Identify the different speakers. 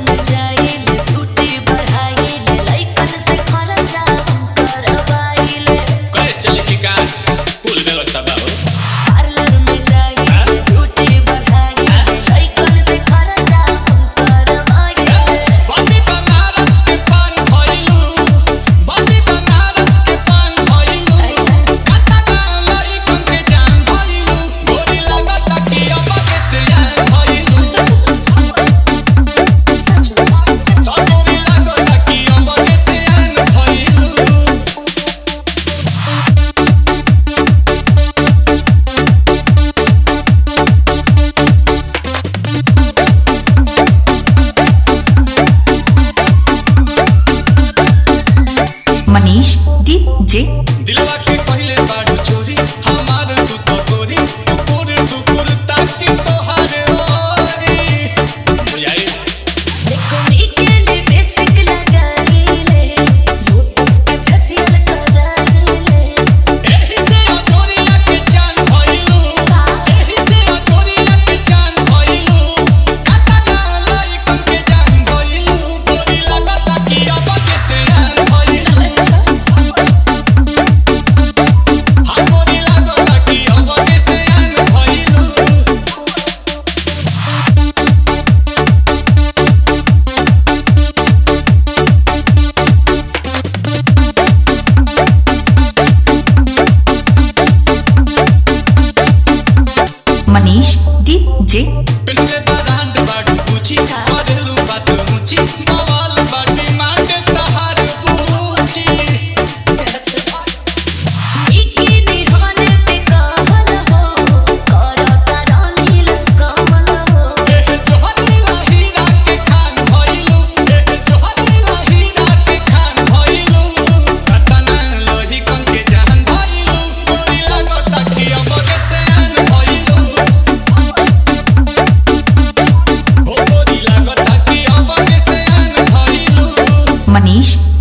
Speaker 1: Manish DJ
Speaker 2: दिलवा के पहले बाड़ू चोरी हमार तू तो तोरी टुकुर टुकुर ताकि तोहारे ओरी बुझाई
Speaker 3: देखो के लिपस्टिक लगाईले लोटस के फेशियल कराईले
Speaker 2: एही से अजोरिया के चांद भइलू एही से अजोरिया के चांद भइलू कातना लाइकन के जान भइलू गोरी लगता कि अब के से जान भइलू
Speaker 1: मनीष डीजे
Speaker 2: पिलवे बारांड बाड़ू पूछी करेलू बात ऊंची मवाल बाटी मांगे तहार पूछी
Speaker 3: इकिनी हवाले पे कहल हो करता रानील कमल हो
Speaker 2: एह जोहरीला हीरा के खान भइलू एह जोहरीला हीरा के खान भइलू कतना लोही कन के जान भइलू गोरी लगता कि अब के से आन भइलू गोरी लगता कि अब के से आन भइलू
Speaker 1: मनीष